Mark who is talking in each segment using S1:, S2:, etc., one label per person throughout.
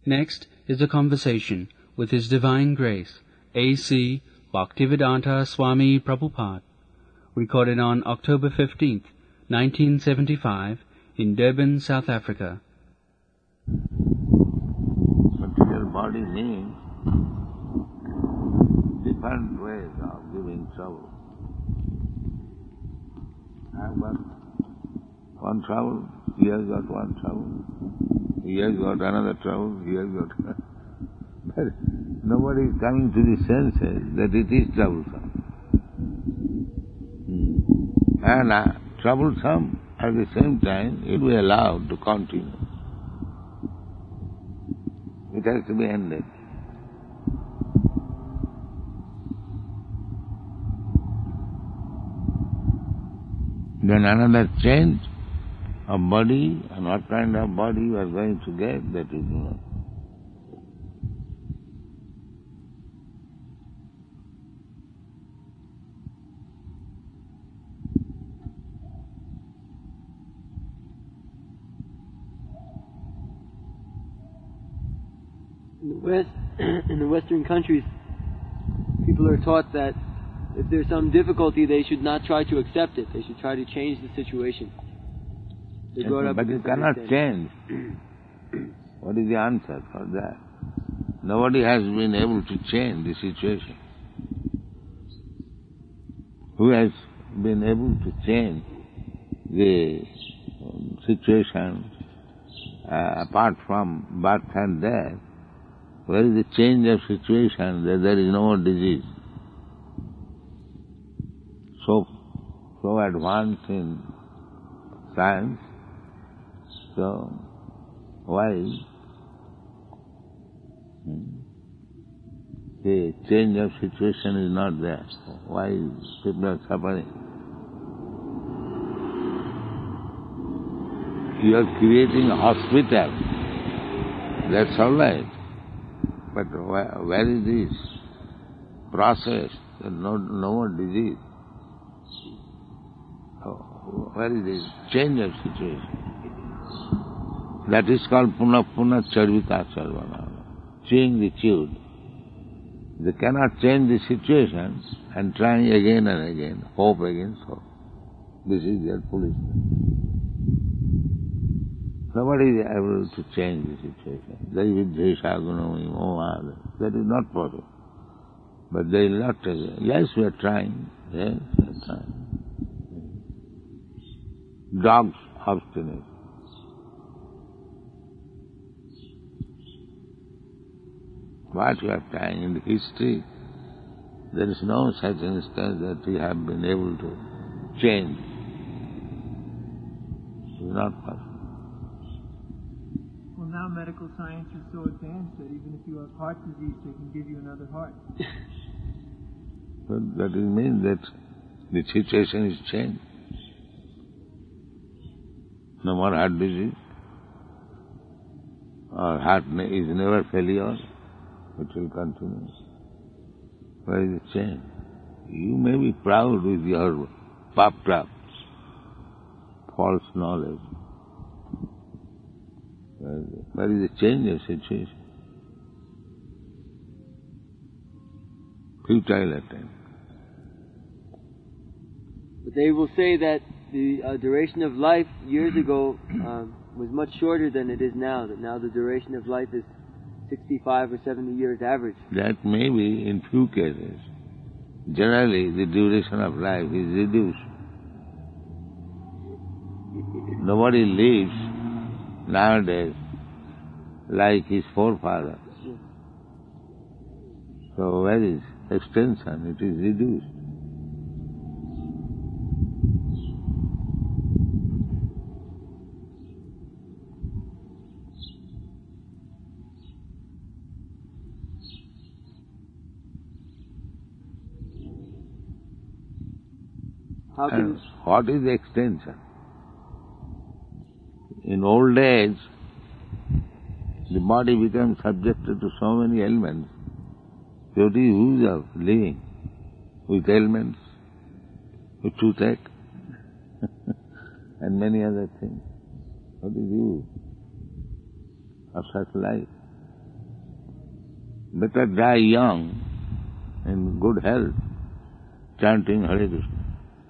S1: Next is a conversation with His Divine Grace, A.C. Bhaktivedanta Swami Prabhupada, recorded on October 15th, 1975, in Durban, South Africa.
S2: Material body means different ways of giving trouble. I have got one trouble, he has got one trouble, he has got another trouble, he has got but nobody is coming to the senses that it is troublesome. And troublesome, at the same time, it will be allowed to continue. It has to be ended. Then another change of body, and what kind of body you are going to get, that you do not.
S3: In the Western countries, people are taught that if there's some difficulty, they should not try to accept it. They should try to change the situation.
S2: Yes, but you cannot change. What is the answer for that? Nobody has been able to change the situation. Who has been able to change the situation apart from birth and death? Where is the change of situation that there is no more disease? So advanced in science, so why the change of situation is not there? Why people are suffering? You are creating a hospital, that's all right. But where is this process? No more disease. Where is this change of situation? That is called punah charvita charvana, chewing the chewed. They cannot change the situation and trying again and again, hope against hope. This is their foolishness. Nobody is able to change the situation. That is not possible. But they will not take it. Yes, we are trying. Yes, we are trying. Dogs obstinate. What you are trying in the history, there is no such instance that we have been able to change. It is not possible.
S4: Well, now medical science is so advanced that even if you have heart disease, they can give you another heart.
S2: But that means that the situation is changed. No more heart disease, or heart is never failure, it will continue. Where is the change? You may be proud with your puffed up false knowledge. Where is the change of situation? Futile attempt.
S3: But they will say that the duration of life years ago was much shorter than it is now, that now the duration of life is 65 or 70 years average.
S2: That may be in few cases. Generally, the duration of life is reduced. Nobody lives nowadays like his forefathers. So where is extension? It is reduced. And what is the extension? In old age, the body becomes subjected to so many ailments. So what is use of living with ailments, with toothache, and many other things? What is use of such life? Better die young, in good health, chanting Hare Krishna.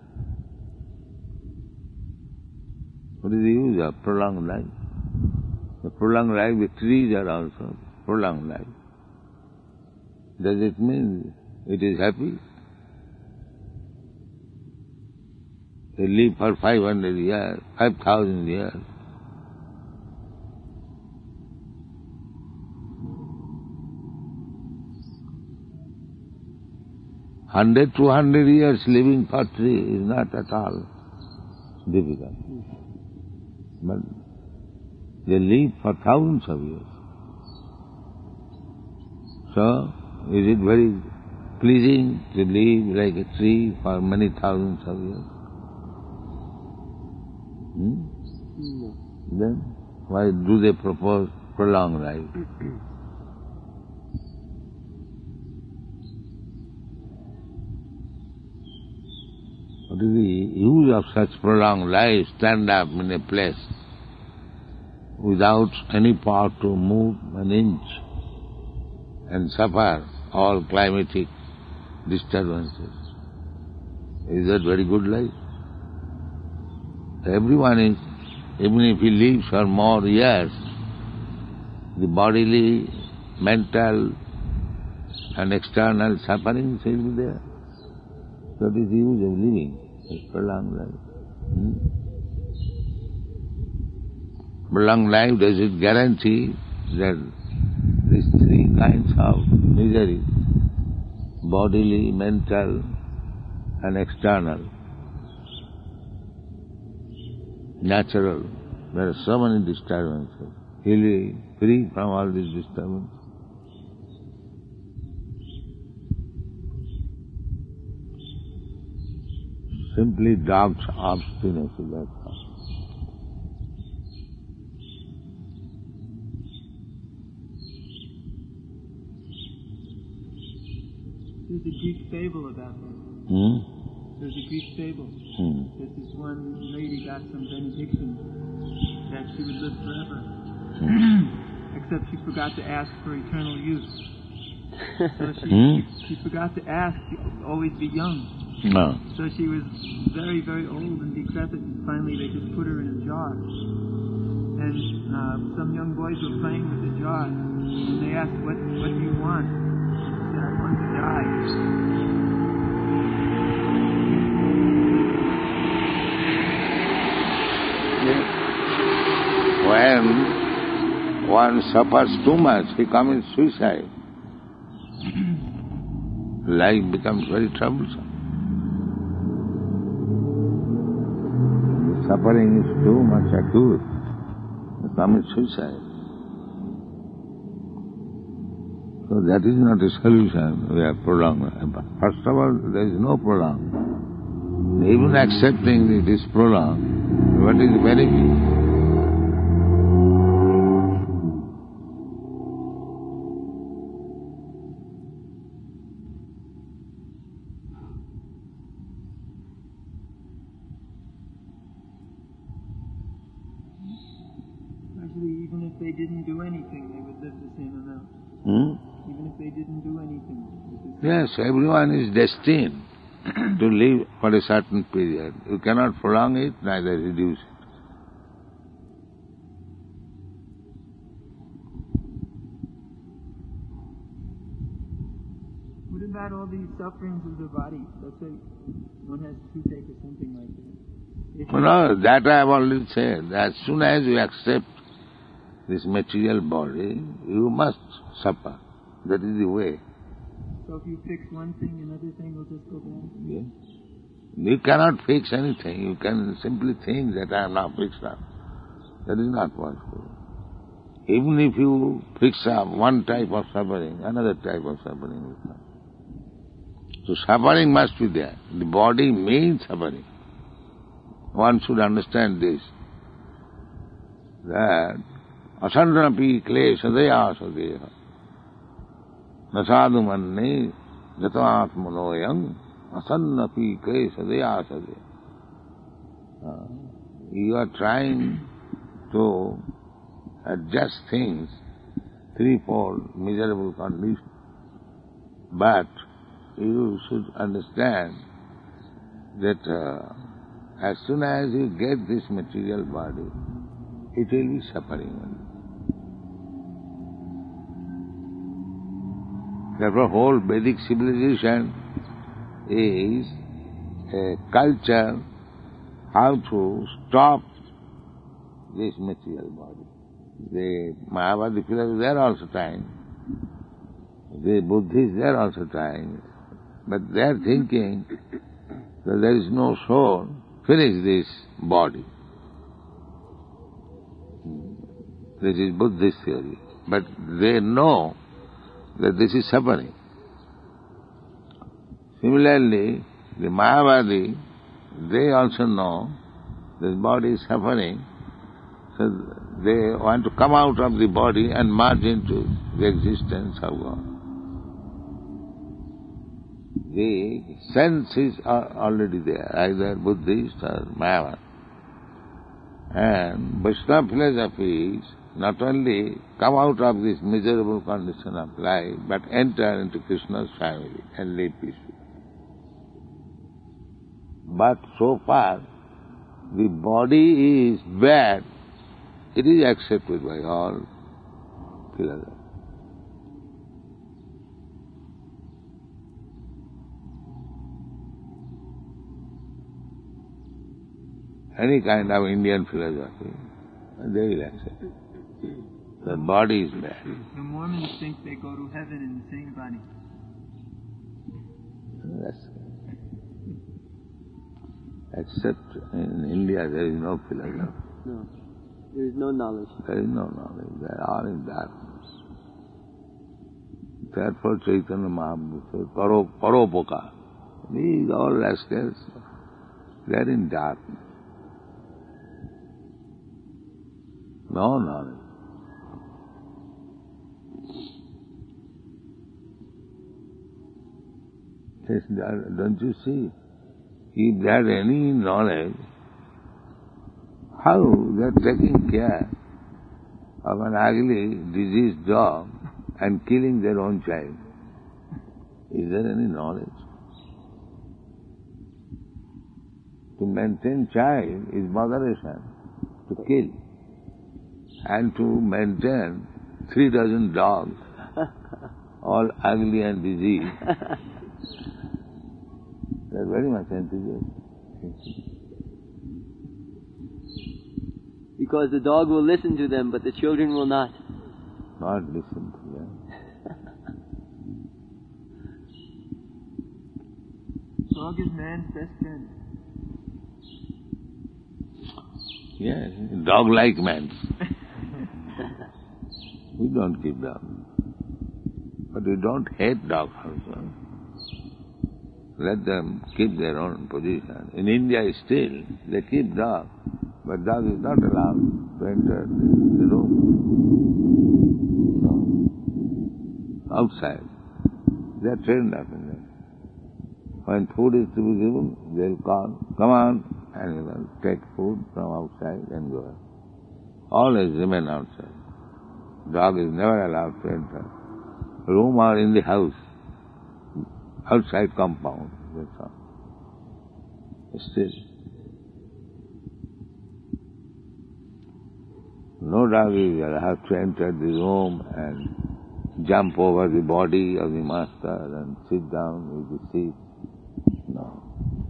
S2: What is the use of prolonged life? The prolonged life, the trees are also prolonged life. Does it mean it is happy? They live for 500 years, 5,000 years. Hundred, 200 years living for tree is not at all difficult. But they live for thousands of years. So, is it very pleasing to live like a tree for many thousands of years?
S3: No.
S2: Then why do they propose prolonged life? What is the use of such prolonged life? Stand up in a place without any power to move an inch and suffer all climatic disturbances. Is that very good life? Everyone is, even if he lives for more years, the bodily, mental and external sufferings will be there. What is the use of living a prolonged life? Prolonged life, does it guarantee that these three kinds of misery, bodily, mental and external, natural, there are so many disturbances. He'll be free from all these disturbances. Simply dog's obstinacy, that's all.
S4: There's a Greek fable about that. There's a Greek fable that this one lady got some benediction that she would live forever. Except she forgot to ask for eternal youth. So she forgot to ask to always be young.
S2: No.
S4: So she was very, very old and decrepit, and finally they just put her in a jar. And some young boys were playing with the jar, and they asked, what do you want? She said, I want to die.
S2: When one suffers too much, he commits suicide. Life becomes very troublesome. Suffering is too much acute. He commits suicide. So that is not a solution. We have prolonged. First of all, there is no prolonged. Even accepting it is prolonged, what is the benefit?
S4: Actually, even if they didn't do anything, they would live the same amount. Even if they didn't do anything.
S2: Yes, everyone is destined to live for a certain period. You cannot prolong it, neither reduce it.
S4: What about all these sufferings of the body? Let's say one has toothache or something like that.
S2: No, that I have already said. As soon as you accept this material body, you must suffer. That is the way.
S4: So if you fix one thing, another thing will just go bad?
S2: Yes. You cannot fix anything. You can simply think that I am now fixed up. That is not possible. Even if you fix up one type of suffering, another type of suffering will come. So suffering must be there. The body means suffering. One should understand this, that asannapi klesha sadeha nasadu manne jataatmanoyam asannapi klesha sadeha. You are trying to adjust things, threefold miserable conditions. But you should understand that as soon as you get this material body, it will be suffering. Therefore, whole Vedic civilization is a culture how to stop this material body. The Mayavadi philosophers, they are also trying. The Buddhists, they are also trying. But they are thinking that there is no soul, finish this body. This is Buddhist theory. But they know that this is suffering. Similarly, the Mayavadi, they also know this body is suffering, so they want to come out of the body and merge into the existence of God. The senses are already there, either Buddhist or Mayavadi. And Vaishnava philosophy is not only come out of this miserable condition of life, but enter into Krishna's family and live peacefully. But so far, the body is bad, it is accepted by all philosophers. Any kind of Indian philosophy, they will accept it. The body is bad.
S4: The Mormons think they go to heaven in the same body.
S2: That's except in India there is no philosophy.
S3: No. There is no knowledge.
S2: There is no knowledge. They are all in darkness. Therefore Chaitanya Mahaprabhu said, Paropoka. These all rascals, they are in darkness. No knowledge. Don't you see? If they had any knowledge, how they are taking care of an ugly, diseased dog and killing their own child? Is there any knowledge? To maintain child is moderation, to kill. And to maintain 3 dozen dogs, all ugly and diseased, they are very much enthusiastic.
S3: Because the dog will listen to them, but the children will not.
S2: Not listen to them.
S4: Dog is man's best friend.
S2: Yes, dog like man. We don't keep dogs. But we don't hate dogs also. Let them keep their own position. In India still, they keep dogs, but dog is not allowed to enter the room. No. Outside. They are trained up in there. When food is to be given, they'll call, come on, and you will take food from outside and go. Always remain outside. Dog is never allowed to enter room or in the house, outside compound, that's all. Still, no dog is allowed to enter the room and jump over the body of the master and sit down with the seat. No.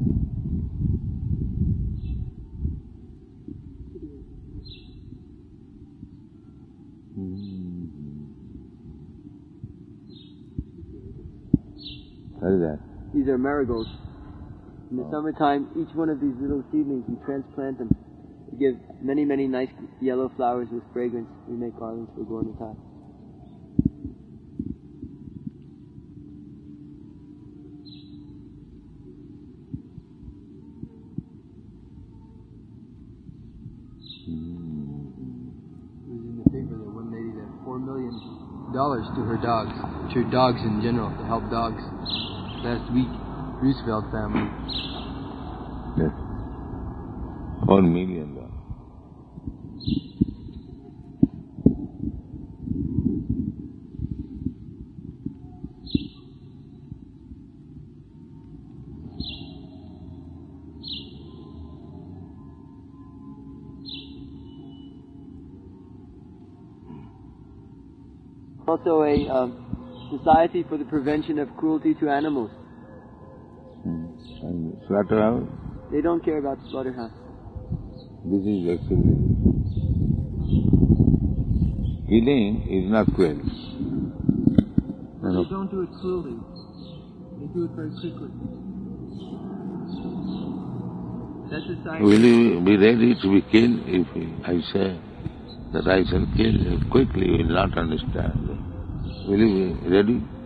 S2: What is that?
S3: These are marigolds. In the summertime, each one of these little seedlings, we transplant them. We give many, many nice yellow flowers with fragrance. We make garlands for Gaura-Nitai.
S5: It was in the paper that one lady that $4 million to her dogs, to dogs in general, to help dogs. Last week, Roosevelt family.
S2: Yes. $1 million.
S3: Also a society for the prevention of cruelty to animals.
S2: And slaughterhouse?
S3: They don't care about the slaughterhouse.
S2: This is actually... Killing is not cruel.
S4: They don't do it cruelly. They do it very quickly. That society...
S2: Will you be ready to be killed if I say that I shall kill you quickly? You will not understand. Will you be ready?